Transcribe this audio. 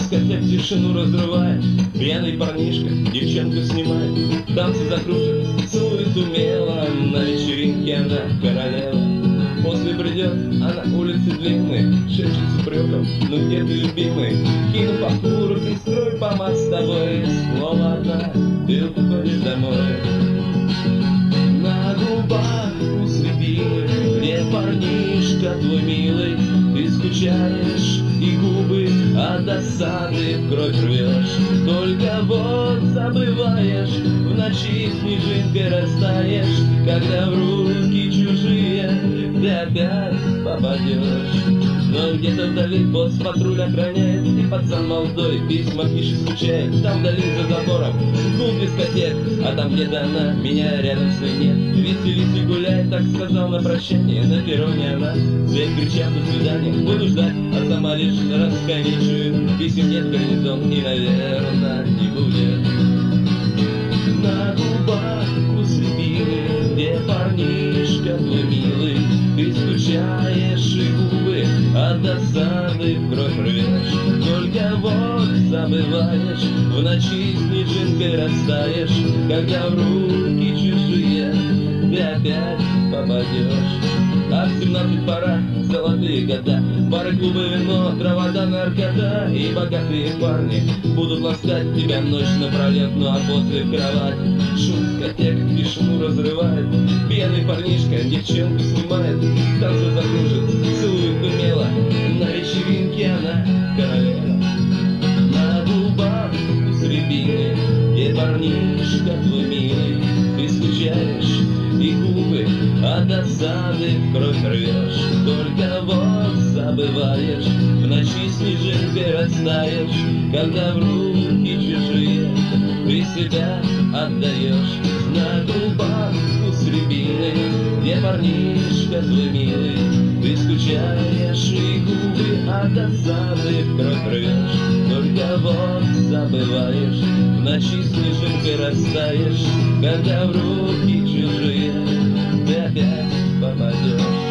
дискотек тишину разрывает. Пьяный парнишка девчонку снимает, танцы закружит, целует умело. На вечеринке она королева. После придет, а на улице длинной шепчет с упреком: ну где ты, любимый? Кину покурок и строй помад с тобой. Слово одна, ты уходишь домой. На губах вкус рябины, где парнишка твой милый. Ты скучаешь и губы от досады в кровь рвешь. Только вот забываешь, в ночи снежинкой растаешь. Когда в руки чужие ты опять попадешь. Но где-то вдали пост патруль охраняет, и пацан молодой письма пишет, скучает. Там вдали за забором гул дискотек, а там где-то она, меня рядом с ней нет. Веселись и гуляй, так сказал на прощание. На перроне она всех кричат до свидания. Буду ждать, а сама лишь расконечивает. Писем нет, гарнизон и, наверное, не будет. На губах вкус рябины, где парнишка твой милый. Ты скучаешь и губы от досады в кровь рвешь. Только вот забываешь, в ночи снежинкой растаешь. Когда в руки чужие ты опять попадешь. А в 17 пора, золотые года, бары, клубы, вино, травода, наркота. И богатые парни будут ласкать тебя ночь напролет. Ну а после в кровать шум дискотек тишину разрывает. Пьяный парнишка девчонку снимает, танцы закружит, целует умело. На вечеринке она королева. На губах вкус рябины, где парнишка твой милый. Ты скучаешь и губы от досады в кровь рвешь. Только вот забываешь, в ночи снежинкой растаешь. Когда в руки чужие ты себя отдаешь. На губах вкус рябины, где парнишка твой милый. Ты скучаешь и губы от досады в кровь рвешь. Только вот забываешь, в ночи снежинкой растаешь. Когда в руки чужие ты опять попадешь.